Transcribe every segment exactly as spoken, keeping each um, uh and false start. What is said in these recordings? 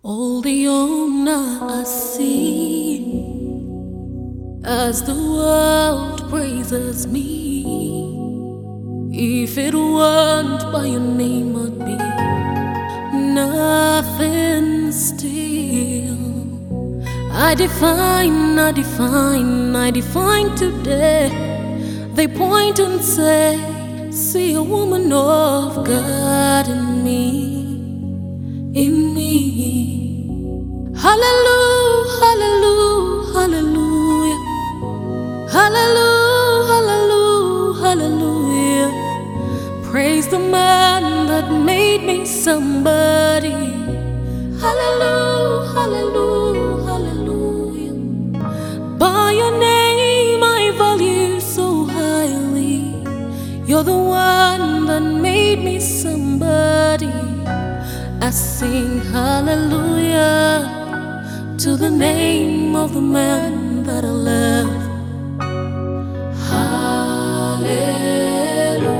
All the honor I see as the world praises me. If it weren't by your name, I'd be nothing still. I define, I define, I define today. They point and say, see a woman of God in me, in me. Hallelujah, hallelujah, hallelujah, hallelujah, hallelujah, hallelujah. Praise the man that made me somebody. Hallelujah, hallelujah, hallelujah. By your name I value so highly. You're the one that made me somebody. I sing hallelujah to the name of the man that I love. Hallelujah,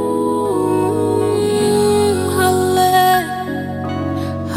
hallelujah,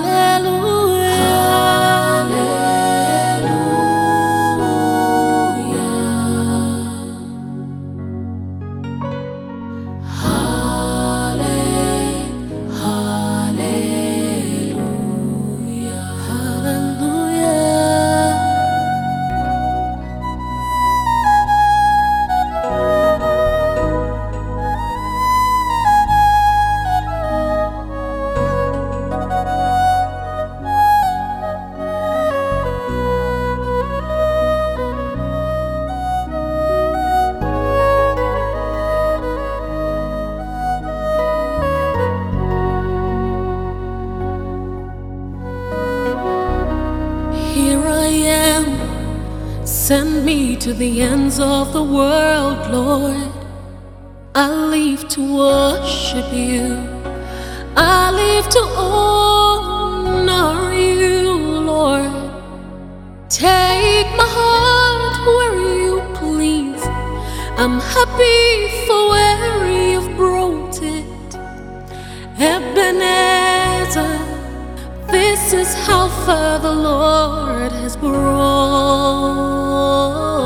Here I am, send me to the ends of the world, Lord. I live to worship you, I live to honor you, Lord. Take my heart where you please, I'm happy for where you've brought it. Ebenezer, this is how far the Lord has brought